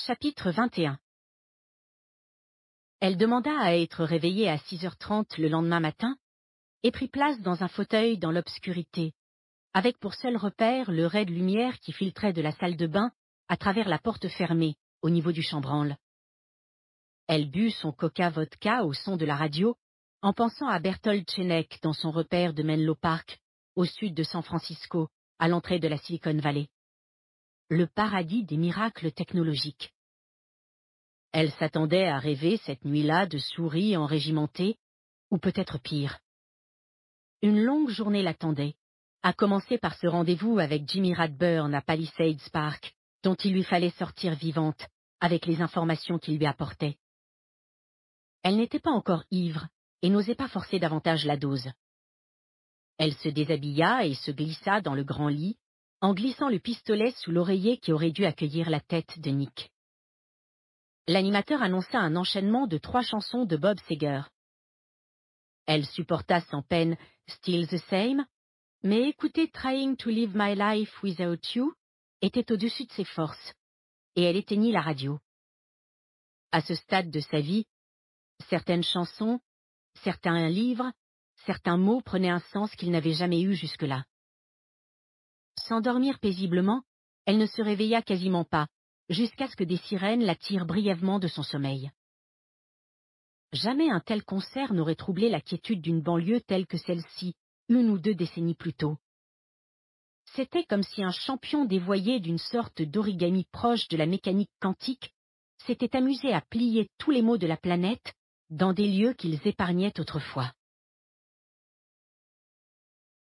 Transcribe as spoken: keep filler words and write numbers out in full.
Chapitre vingt et un. Elle demanda à être réveillée à six heures trente le lendemain matin et prit place dans un fauteuil dans l'obscurité, avec pour seul repère le rai de lumière qui filtrait de la salle de bain à travers la porte fermée au niveau du chambranle. Elle but son coca-vodka au son de la radio en pensant à Bertolt Chenek dans son repère de Menlo Park, au sud de San Francisco, à l'entrée de la Silicon Valley. Le paradis des miracles technologiques. Elle s'attendait à rêver cette nuit-là de souris enrégimentées, ou peut-être pire. Une longue journée l'attendait, à commencer par ce rendez-vous avec Jimmy Radburn à Palisades Park, dont il lui fallait sortir vivante, avec les informations qu'il lui apportait. Elle n'était pas encore ivre, et n'osait pas forcer davantage la dose. Elle se déshabilla et se glissa dans le grand lit, en glissant le pistolet sous l'oreiller qui aurait dû accueillir la tête de Nick. L'animateur annonça un enchaînement de trois chansons de Bob Seger. Elle supporta sans peine « Still the Same », mais écouter « Trying to Live My Life Without You » était au-dessus de ses forces, et elle éteignit la radio. À ce stade de sa vie, certaines chansons, certains livres, certains mots prenaient un sens qu'il n'avait jamais eu jusque-là. S'endormir paisiblement, elle ne se réveilla quasiment pas, jusqu'à ce que des sirènes la tirent brièvement de son sommeil. Jamais un tel concert n'aurait troublé la quiétude d'une banlieue telle que celle-ci, une ou deux décennies plus tôt. C'était comme si un champion dévoyé d'une sorte d'origami proche de la mécanique quantique s'était amusé à plier tous les maux de la planète dans des lieux qu'ils épargnaient autrefois.